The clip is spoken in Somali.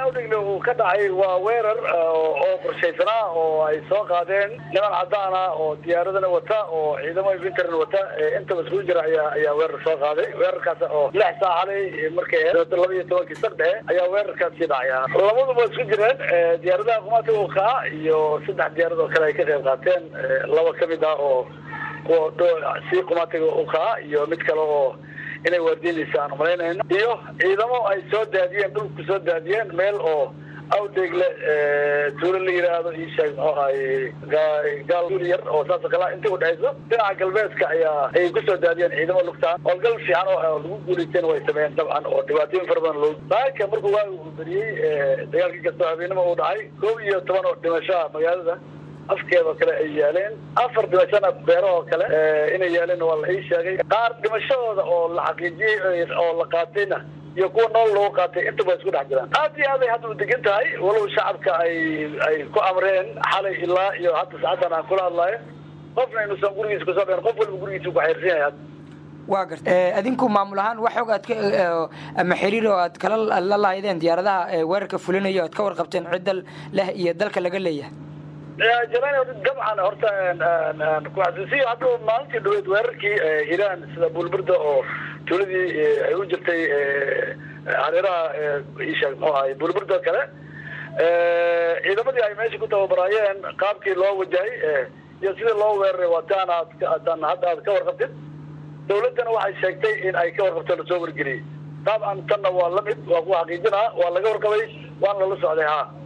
awdhigle uu ka dhacay waa weerar oo qorshaysanaa oo ay soo qaadeen niman cadaan ah oo diyaaradana wata oo ciidamo intarna wata intaba isku jira ayaa weerar soo qaaday weerarkaas oo 6 saacaday markay 12 saddex ayaa weerarkaasi dhacay labaduba isku jireen diyaaradaha qumaatiga uu ka iyo 3 diyaarad oo kale ay ka qayb qaateen laba kamid ah oo si qumaatiga uu ka iyo mid kale oo inay wardiinayaan malaynayn iyo ciidamo ay soo daadiyeen dhulku soo daadiyeen meel oo awdeegle tuulo la yiraahdo ishaag oo ay gaaliyar oo taas kala inta u dhayso dhinaca galbeedka ay ku soo daadiyeen ciidamo lugtaan oo gal fiican oo lagu guuleysteen way sameeyeen dabcan oo dhibaatooyin fara badan loo baaka markuu waa uu bariyay dagaalkii ka soo habeenimo uu dhacay 12 oo dhimasho magaalada afkeeda kale ay yaaleen 4 dhimasho beero kale inay yaaleen waa la sheegay qaar dhimashadooda oo la xaqiijiyay oo la qaatayna iyo kuwa nool loo qaatay inta ba isku dhex jiraan aad iyo aad ay hadda u degan tahay walow shacabka ay ku amreen xalay ilaa iyo hadda saacadana aan kula hadlayo qofna inuu san gurigiisa ku soo dheen qof walba gurigiisa ku xiriirsan yahay waa gartay adinku maamul ahaan wax xog aad ama xiriir oo aad kala la lahaydeen diyaaradaha weerarka fulinayo aad ka warqabteen cidda leh iyo dalka laga leeyahay جماعة طبعا هرتا كواسيسي هذا ما أنت دويت وركي إيران سيدا بولبردا أو تولدي وجبتي على إيش هاي بولبردا كله إذا بدي أي ماشي كنت وبرايان قابك الله وجاي يصير الله ور وتانا هذا كور قبض دولتنا واحد شيء إن أي كور قبض لسوبر جري طبعا تنا والله وهو حقيقنا والله كور قبض والله لسه عليها